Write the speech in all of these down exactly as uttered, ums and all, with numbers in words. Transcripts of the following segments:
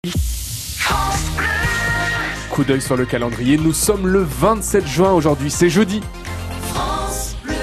Coup d'œil sur le calendrier, nous sommes le vingt-sept juin aujourd'hui, c'est jeudi. France Bleu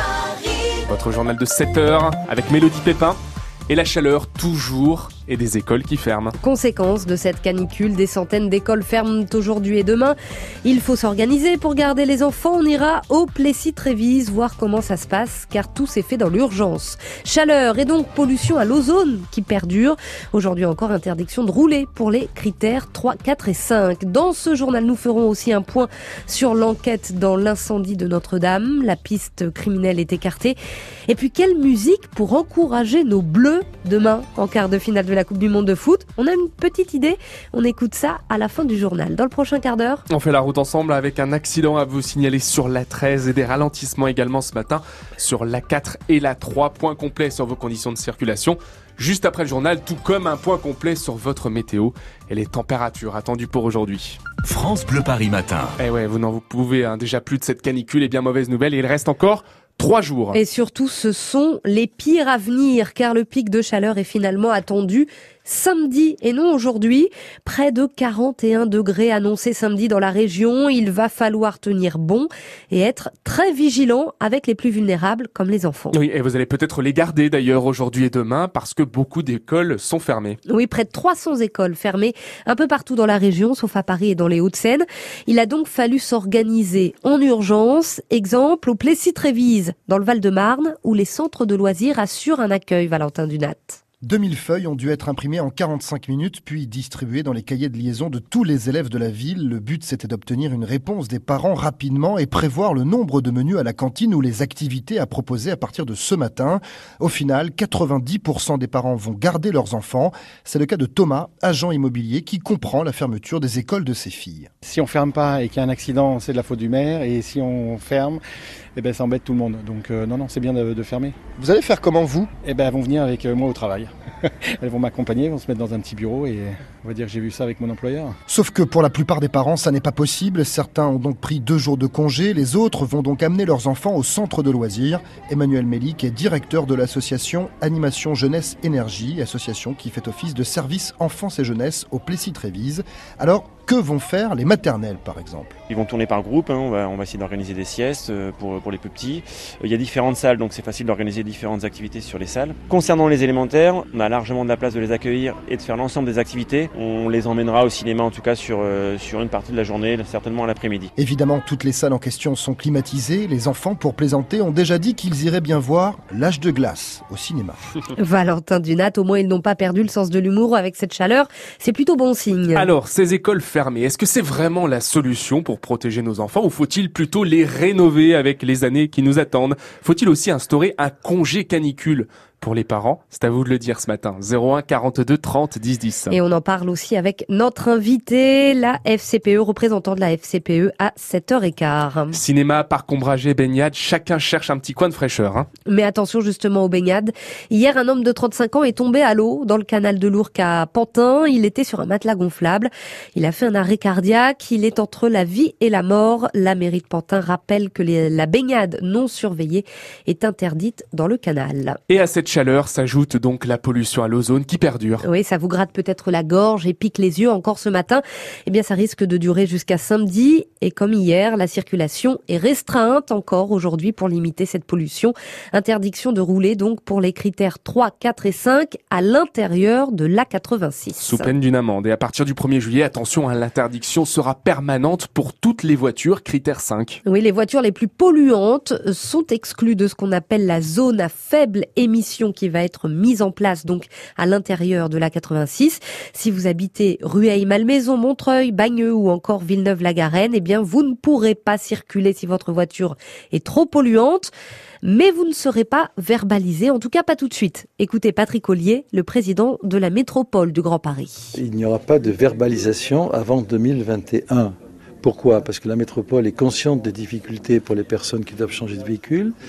Paris. Votre journal de sept heures avec Mélodie Pépin et la chaleur toujours et des écoles qui ferment. Conséquence de cette canicule, des centaines d'écoles ferment aujourd'hui et demain. Il faut s'organiser pour garder les enfants. On ira au Plessis-Trévise voir comment ça se passe car tout s'est fait dans l'urgence. Chaleur et donc pollution à l'ozone qui perdure. Aujourd'hui encore interdiction de rouler pour les critères trois, quatre et cinq. Dans ce journal, nous ferons aussi un point sur l'enquête dans l'incendie de Notre-Dame. La piste criminelle est écartée. Et puis quelle musique pour encourager nos bleus demain en quart de finale de la Coupe du Monde de foot. On a une petite idée, on écoute ça à la fin du journal. Dans le prochain quart d'heure, on fait la route ensemble avec un accident à vous signaler sur l'A treize et des ralentissements également ce matin sur l'A quatre et l'A trois. Point complet sur vos conditions de circulation. Juste après le journal, tout comme un point complet sur votre météo et les températures attendues pour aujourd'hui. France Bleu Paris matin. Eh ouais, vous n'en pouvez hein, déjà plus de cette canicule et bien mauvaise nouvelle. Et il reste encore Trois jours. Et surtout, ce sont les pires à venir, car le pic de chaleur est finalement attendu samedi et non aujourd'hui. Près de quarante et un degrés annoncés samedi dans la région. Il va falloir tenir bon et être très vigilant avec les plus vulnérables, comme les enfants. Oui, et vous allez peut-être les garder d'ailleurs aujourd'hui et demain, parce que beaucoup d'écoles sont fermées. Oui, près de trois cents écoles fermées un peu partout dans la région, sauf à Paris et dans les Hauts-de-Seine. Il a donc fallu s'organiser en urgence. Exemple au Plessis-Trévise, dans le Val-de-Marne, où les centres de loisirs assurent un accueil, Valentin Dunat. deux mille feuilles ont dû être imprimées en quarante-cinq minutes, puis distribuées dans les cahiers de liaison de tous les élèves de la ville. Le but, c'était d'obtenir une réponse des parents rapidement et prévoir le nombre de menus à la cantine ou les activités à proposer à partir de ce matin. Au final, quatre-vingt-dix pour cent des parents vont garder leurs enfants. C'est le cas de Thomas, agent immobilier, qui comprend la fermeture des écoles de ses filles. Si on ferme pas et qu'il y a un accident, c'est de la faute du maire. Et si on ferme, eh ben, ça embête tout le monde. Donc euh, non, non, c'est bien de, de fermer. Vous allez faire comment, vous ? Eh ben, elles vont venir avec moi au travail. Elles vont m'accompagner, vont se mettre dans un petit bureau et on va dire que j'ai vu ça avec mon employeur. Sauf que pour la plupart des parents, ça n'est pas possible. Certains ont donc pris deux jours de congé. Les autres vont donc amener leurs enfants au centre de loisirs. Emmanuel Mélic est directeur de l'association Animation Jeunesse Énergie, association qui fait office de service enfance et jeunesse au Plessis-Trévise. Alors, que vont faire les maternelles, par exemple ? Ils vont tourner par groupe, hein. on, va, on va essayer d'organiser des siestes pour, pour les plus petits. Il y a différentes salles, donc c'est facile d'organiser différentes activités sur les salles. Concernant les élémentaires, on a largement de la place de les accueillir et de faire l'ensemble des activités. On les emmènera au cinéma, en tout cas sur, euh, sur une partie de la journée, certainement à l'après-midi. Évidemment, toutes les salles en question sont climatisées. Les enfants, pour plaisanter, ont déjà dit qu'ils iraient bien voir L'Âge de glace au cinéma. Valentin Dunat, au moins ils n'ont pas perdu le sens de l'humour avec cette chaleur. C'est plutôt bon signe. Alors, ces écoles fermées, est-ce que c'est vraiment la solution pour protéger nos enfants ou faut-il plutôt les rénover avec les années qui nous attendent ? Faut-il aussi instaurer un congé canicule pour les parents? C'est à vous de le dire ce matin. zéro un quarante-deux trente dix dix. Et on en parle aussi avec notre invité, la F C P E, représentant de la F C P E à sept heures quinze. Cinéma, parc ombragé, baignade, chacun cherche un petit coin de fraîcheur. Hein. Mais attention justement aux baignades. Hier, un homme de trente-cinq ans est tombé à l'eau dans le canal de l'Ourcq à Pantin. Il était sur un matelas gonflable. Il a fait un arrêt cardiaque. Il est entre la vie et la mort. La mairie de Pantin rappelle que les, la baignade non surveillée est interdite dans le canal. Et à cette chaleur s'ajoute donc la pollution à l'ozone qui perdure. Oui, ça vous gratte peut-être la gorge et pique les yeux encore ce matin. Eh bien, ça risque de durer jusqu'à samedi. Et comme hier, la circulation est restreinte encore aujourd'hui pour limiter cette pollution. Interdiction de rouler donc pour les critères trois, quatre et cinq à l'intérieur de l'A quatre-vingt-six. Sous peine d'une amende. Et à partir du premier juillet, attention, hein, l'interdiction sera permanente pour toutes les voitures critère cinq. Oui, les voitures les plus polluantes sont exclues de ce qu'on appelle la zone à faible émission qui va être mise en place donc à l'intérieur de l'A quatre-vingt-six. Si vous habitez Rueil-Malmaison, Montreuil, Bagneux ou encore Villeneuve-la-Garenne, eh bien vous ne pourrez pas circuler si votre voiture est trop polluante. Mais vous ne serez pas verbalisé, en tout cas pas tout de suite. Écoutez Patrick Ollier, le président de la métropole du Grand Paris. Il n'y aura pas de verbalisation avant deux mille vingt et un. Pourquoi ? Parce que la métropole est consciente des difficultés pour les personnes qui doivent changer de véhicule.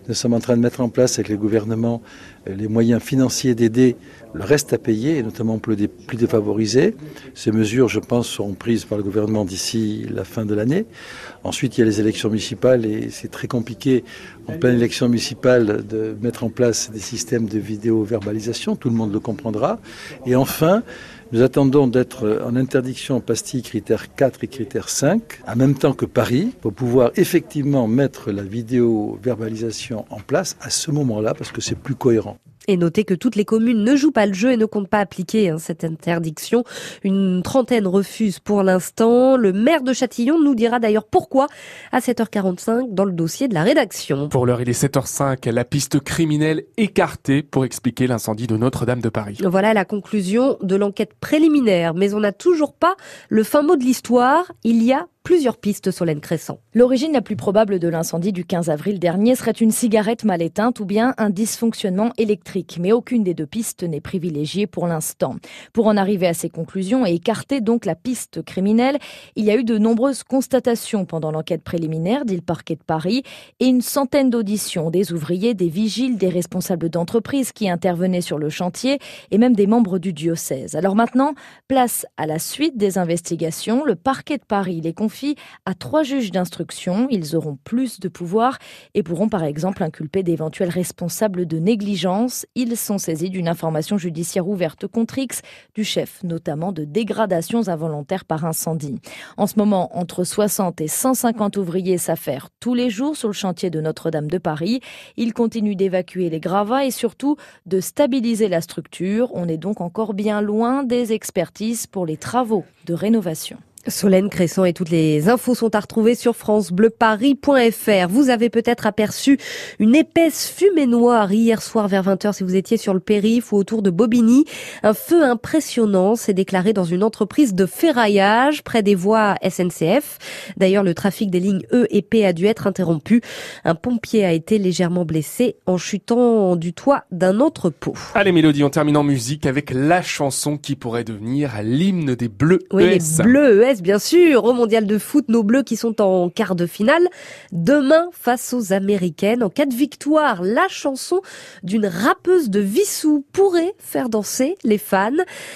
Nous sommes en train de mettre en place avec le gouvernement les moyens financiers d'aider le reste à payer, et notamment pour les plus défavorisés. Ces mesures, je pense, seront prises par le gouvernement d'ici la fin de l'année. Ensuite, il y a les élections municipales et c'est très compliqué en pleine élection municipale de mettre en place des systèmes de vidéo-verbalisation. Tout le monde le comprendra. Et enfin, nous attendons d'être en interdiction en pastille critère quatre et critère cinq, en même temps que Paris, pour pouvoir effectivement mettre la vidéo-verbalisation en place à ce moment-là, parce que c'est plus cohérent. Et notez que toutes les communes ne jouent pas le jeu et ne comptent pas appliquer hein, cette interdiction. Une trentaine refusent pour l'instant. Le maire de Châtillon nous dira d'ailleurs pourquoi à sept heures quarante-cinq dans le dossier de la rédaction. Pour l'heure, il est sept heures cinq. La piste criminelle écartée pour expliquer l'incendie de Notre-Dame de Paris. Voilà la conclusion de l'enquête préliminaire. Mais on n'a toujours pas le fin mot de l'histoire. Il y a plusieurs pistes, Solène Crescent. L'origine la plus probable de l'incendie du quinze avril dernier serait une cigarette mal éteinte ou bien un dysfonctionnement électrique. Mais aucune des deux pistes n'est privilégiée pour l'instant. Pour en arriver à ces conclusions et écarter donc la piste criminelle, il y a eu de nombreuses constatations pendant l'enquête préliminaire, dit le parquet de Paris, et une centaine d'auditions des ouvriers, des vigiles, des responsables d'entreprises qui intervenaient sur le chantier et même des membres du diocèse. Alors maintenant, place à la suite des investigations. Le parquet de Paris les confie à trois juges d'instruction. Ils auront plus de pouvoir et pourront par exemple inculper d'éventuels responsables de négligence. Ils sont saisis d'une information judiciaire ouverte contre X, du chef notamment de dégradations involontaires par incendie. En ce moment, entre soixante et cent cinquante ouvriers s'affairent tous les jours sur le chantier de Notre-Dame de Paris. Ils continuent d'évacuer les gravats et surtout de stabiliser la structure. On est donc encore bien loin des expertises pour les travaux de rénovation. Solène Crescent et toutes les infos sont à retrouver sur francebleuparis point f r. Vous avez peut-être aperçu une épaisse fumée noire hier soir vers vingt heures si vous étiez sur le périph' ou autour de Bobigny. Un feu impressionnant s'est déclaré dans une entreprise de ferraillage près des voies S N C F. D'ailleurs, le trafic des lignes E et P a dû être interrompu. Un pompier a été légèrement blessé en chutant du toit d'un entrepôt. Allez Mélodie, on termine en musique avec la chanson qui pourrait devenir l'hymne des Bleus Oui, E S. les Bleus E S. Bien sûr, au mondial de foot, nos Bleus qui sont en quart de finale. Demain, face aux Américaines, en cas de victoire, la chanson d'une rappeuse de Vissou pourrait faire danser les fans.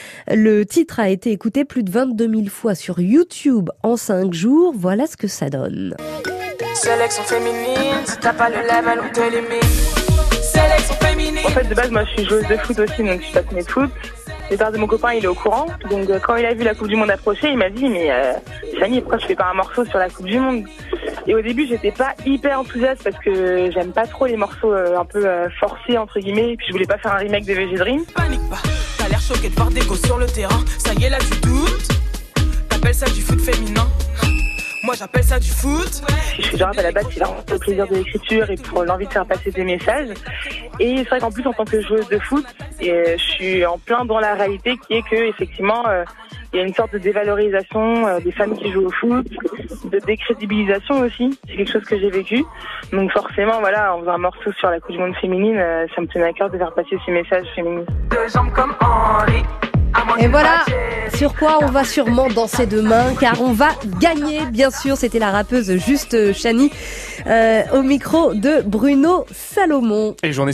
Le titre a été écouté plus de vingt-deux mille fois sur YouTube en cinq jours. Voilà ce que ça donne. Sélection féminine, si t'as pas le level, on te limite. Sélection féminine. En fait, de base, moi, je suis joueuse de foot aussi, donc je suis passionnée de foot. Le père de mon copain, il est au courant. Donc, euh, quand il a vu la Coupe du Monde approcher, il m'a dit, mais euh, Chani, pourquoi je fais pas un morceau sur la Coupe du Monde? Et au début, j'étais pas hyper enthousiaste parce que j'aime pas trop les morceaux euh, un peu euh, forcés, entre guillemets. Et puis, je voulais pas faire un remake de V G Dream. Panique pas, t'as l'air choqué de voir des gosses sur le terrain. Ça y est, là, tu doutes. T'appelles ça du foot féminin? Moi j'appelle ça du foot. Je suis genre à la base, c'est vraiment le plaisir de l'écriture et pour l'envie de faire passer des messages. Et c'est vrai qu'en plus en tant que joueuse de foot, et je suis en plein dans la réalité qui est que effectivement euh, il y a une sorte de dévalorisation euh, des femmes qui jouent au foot, de décrédibilisation aussi. C'est quelque chose que j'ai vécu. Donc forcément voilà, en faisant un morceau sur la Coupe du Monde féminine, euh, ça me tenait à cœur de faire passer ces messages féministes. Deux jambes comme Henri. Et voilà sur quoi on va sûrement danser demain, car on va gagner, bien sûr. C'était la rappeuse Juste Chani euh, au micro de Bruno Salomon. Et j'en ai